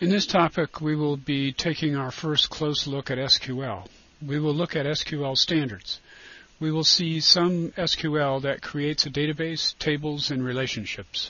In this topic, we will be taking our first close look at SQL. We will look at SQL standards. We will see some SQL that creates a database, tables, and relationships.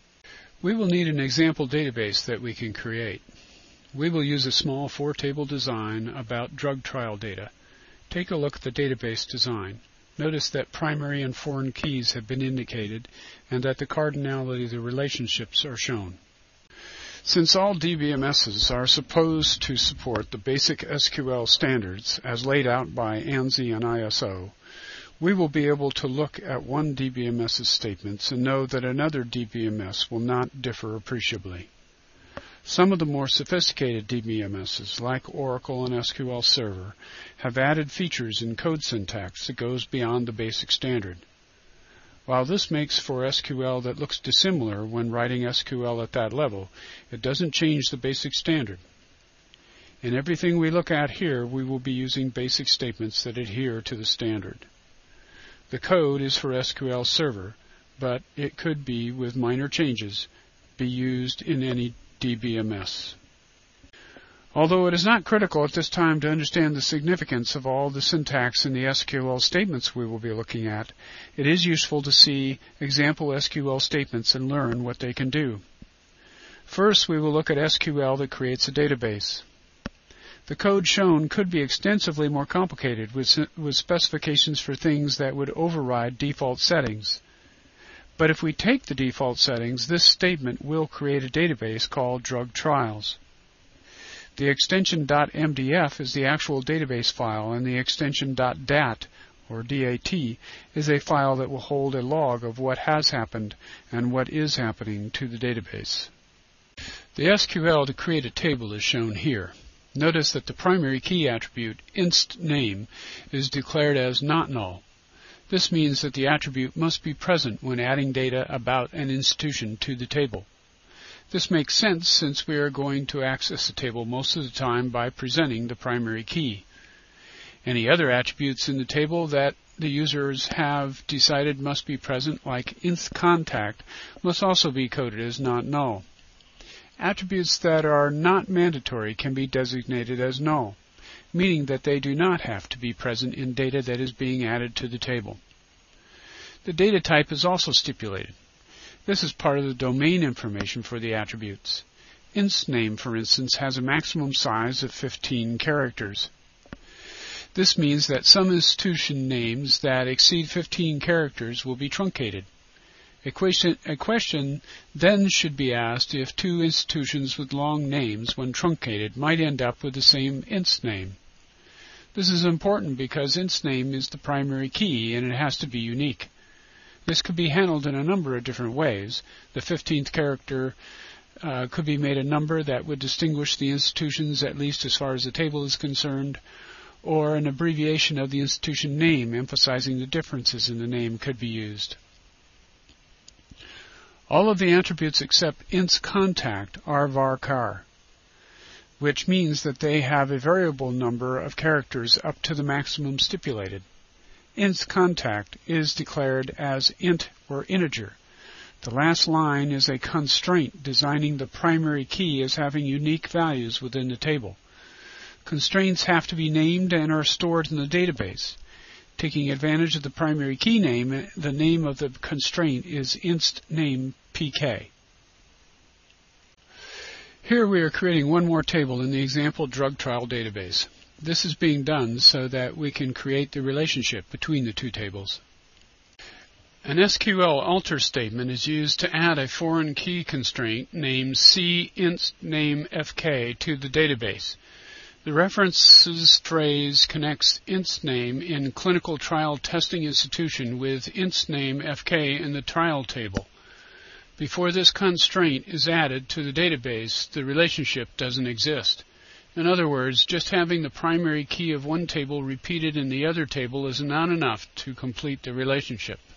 We will need an example database that we can create. We will use a small 4-table design about drug trial data. Take a look at the database design. Notice that primary and foreign keys have been indicated and that the cardinality of the relationships are shown. Since all DBMSs are supposed to support the basic SQL standards as laid out by ANSI and ISO, we will be able to look at one DBMS's statements and know that another DBMS will not differ appreciably. Some of the more sophisticated DBMSs, like Oracle and SQL Server, have added features in code syntax that goes beyond the basic standard. While this makes for SQL that looks dissimilar when writing SQL at that level, it doesn't change the basic standard. In everything we look at here, we will be using basic statements that adhere to the standard. The code is for SQL Server, but it could be, with minor changes, be used in any DBMS. Although it is not critical at this time to understand the significance of all the syntax in the SQL statements we will be looking at, it is useful to see example SQL statements and learn what they can do. First, we will look at SQL that creates a database. The code shown could be extensively more complicated with specifications for things that would override default settings. But if we take the default settings, this statement will create a database called drug trials. The extension .mdf is the actual database file, and the extension .dat, or DAT, is a file that will hold a log of what has happened and what is happening to the database. The SQL to create a table is shown here. Notice that the primary key attribute, inst name, is declared as not null. This means that the attribute must be present when adding data about an institution to the table. This makes sense since we are going to access the table most of the time by presenting the primary key. Any other attributes in the table that the users have decided must be present, like inst contact, must also be coded as not null. Attributes that are not mandatory can be designated as null, meaning that they do not have to be present in data that is being added to the table. The data type is also stipulated. This is part of the domain information for the attributes. Inst name, for instance, has a maximum size of 15 characters. This means that some institution names that exceed 15 characters will be truncated. A question then should be asked if two institutions with long names, when truncated, might end up with the same inst name. This is important because inst name is the primary key and it has to be unique. This could be handled in a number of different ways. The 15th character could be made a number that would distinguish the institutions, at least as far as the table is concerned, or an abbreviation of the institution name emphasizing the differences in the name could be used. All of the attributes except inst contact are varchar, which means that they have a variable number of characters up to the maximum stipulated. Inst contact is declared as int or integer. The last line is a constraint designing the primary key as having unique values within the table. Constraints have to be named and are stored in the database. Taking advantage of the primary key name, the name of the constraint is inst name pk. Here we are creating one more table in the example drug trial database. This is being done so that we can create the relationship between the two tables. An SQL alter statement is used to add a foreign key constraint named cinstNameFK to the database. The references phrase connects instName in clinical trial testing institution with instNameFK in the trial table. Before this constraint is added to the database, the relationship doesn't exist. In other words, just having the primary key of one table repeated in the other table is not enough to complete the relationship.